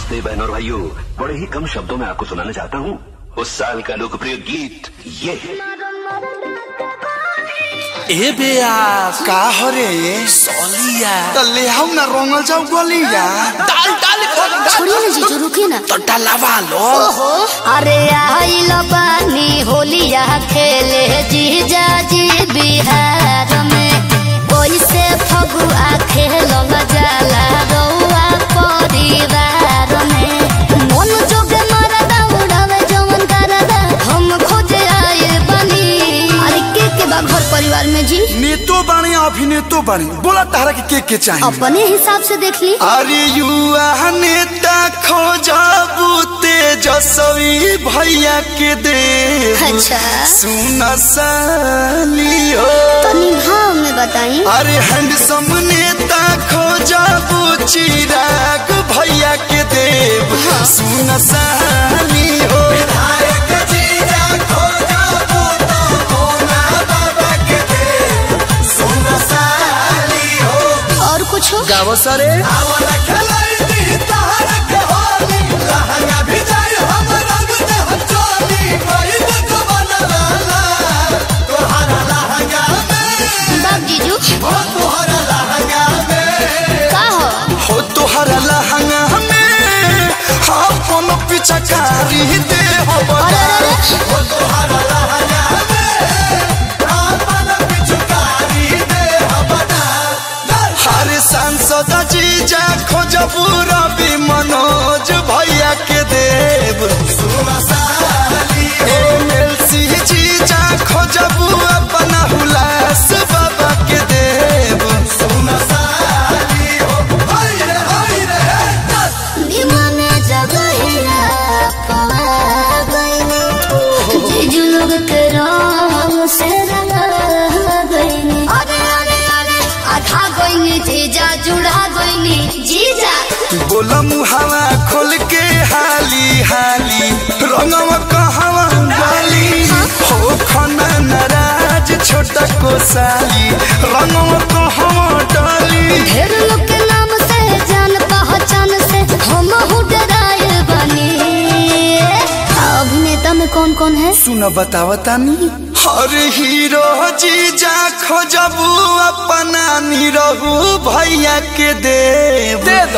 नमस्ते बहनों और भाइयों, बड़े ही कम शब्दों में आपको सुनाना चाहता हूँ उस साल का लोकप्रिय गीत ये। ए बेयास का हरे सोलिया तले हम ना रोंगल जाऊ गोलिया डाल छोड़िए ना जीजू, रुकिए ना। तो डलवा लो। ओहो, अरे आइल बानी होलिया खेले जीजा जी बिहार में, ओइसे फगुआ खेलल जाला रउआ परिवार में। मन जोगे मरदा उड़ावे जवन करदा, हम खोजे आइल बानी। अरे के बा घर परिवार में जी? नेतो बाणी अभिनेतो बाणी, बोला तारा के चाहिए? अपने हिसाब से देख ली। अरे युवा नेता खोजबू तेजस्वी भैया के दे। अच्छा सुन साली हो तनी भाव में बताई। अरे हैंडसम नेता खोजबू चिराग भैया के देव। सुन साली हो विधायक जीजा खोजबू तो मोना बाबा के देव। सुन साली हो और कुछ हो? गावो सरे आवला खलाई दी तार के होली, लहंगा भिजाई हम रंग दे हचोली। कोई देखो बनवाला तोहरा लहंगा में। बाप जीजू हो तोहरा लहंगा में का हो तोहरा लहंगा में अपन पिचकारी दे हो बता। हो तोहरा लहंगा में अपन पिचकारी दे हो बता। हर सांसद जीजा खोजबू रवि मनोज भैया के देव। एमएलसी जीजा खोजबू अपना हुलास बाबा के देव। दीवाने जगहिया पवा गईने, जीजू लोग के रंग से रंगा गईने। अरे अरे अरे आधा गईने जीजा, जुड़ा गईने जीजा। बोला मुहावा खोल के हाली हाली, रंगवा कहवा डाली। हो खना नाराज छोटा कोसाली, रंगवा कहवा डाली। ढेर लोग के नाम से जान पहचान से हम डराए बनी। अभिनेता में कौन कौन है? सुन बतावतानी। हर हीरो जीजा खोजबू अपना निरहू भैया के देव। दे दो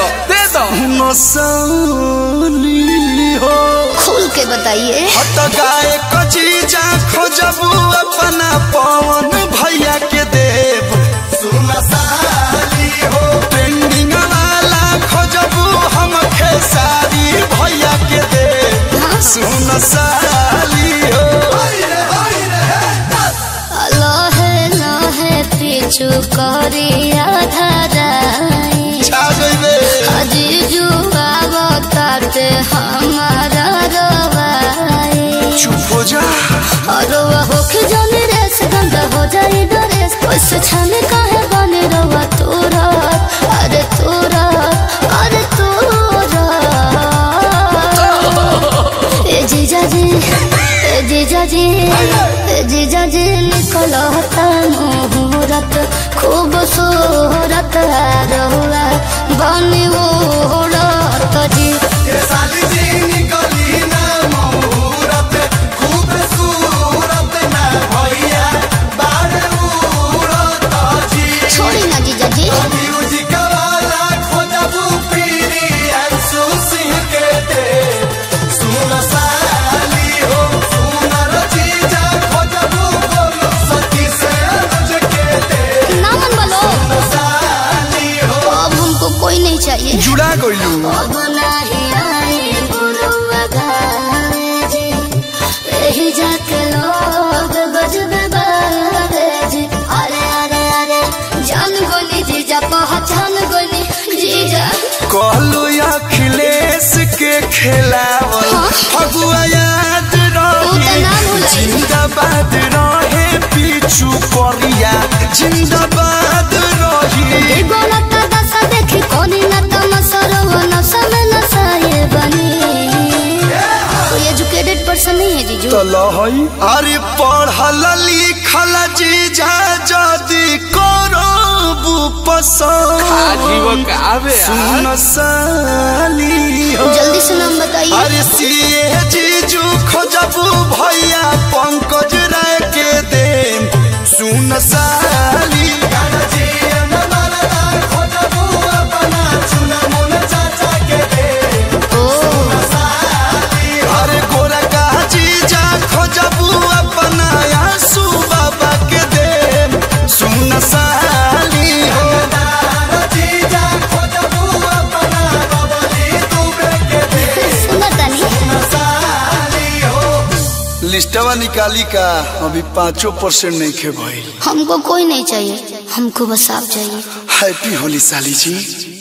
नसली हो खुल के बताइए। हट गाय को जीजा खोजबू अपना पवन भैया के देव। सुन साली हो ट्रेंडिंग वाला खोजबू हम खेसारी भैया के देव। सुन साली हो लहे लहे पीछू करिया धराई, छा गइबे जीजू आवताते हमारा रवाई। चुप हो जा रवा होके जाने रेस, गंदा हो जाए डरेस। ओइसे छाने काहे बने रवा तोरा, अरे तोरा अरे तोरा। ए जीजा जी ए जीजा जी ए जीजा जी निकलता मुहूर्त, खूबसूरत रहुआ बनी उड़त जी। साली जी निकली ना मुहूर्त, खूबसूरत ना भैया बारे उड़त जी। छोड़ी ना जीजा जी। म्यूजिक वाला खोजबू पीरी अंशु सिंह के देव। सुन साली हो सुनर जीजा खोजबू बोलो सती से अनुज के देव। नामन बोलो साली हो अब हमको कोई नहीं चाहिए। जुड़ा गइलू अब नहीं आई गुरुआ गाए जी, यही जाके लोग गजबे बारे जी। अरे अरे अरे जान गोली जीजा, पहचान गोली जीजा। कहलू अखिलेश के खिलावल फगुआ याद उ त ना रही। भूलाई। जिंदाबाद रहे पीछू परिया, जिंदाबाद रही। गलत दशा देखी कोनी न तमसरो नशा में नशाए बनी। कोई एजुकेटेड पर्सन नहीं है जीजू। तो लहई अरे पढ़ल लिखल जीजा जदी करो पसंद सुन साली हो। जल्दी से नाम बताइए। अरे सीए जीजू खोजबू भैया पंकज राय के देम सुन साली। अरे गोरा का जीजा खोजबू अपना आंसू बाबा के देम सुन साली हो। लिस्टवा निकाली का अभी 5% नहीं खे भाई। हमको कोई नहीं चाहिए, हमको बस आप चाहिए। हैप्पी होली साली जी।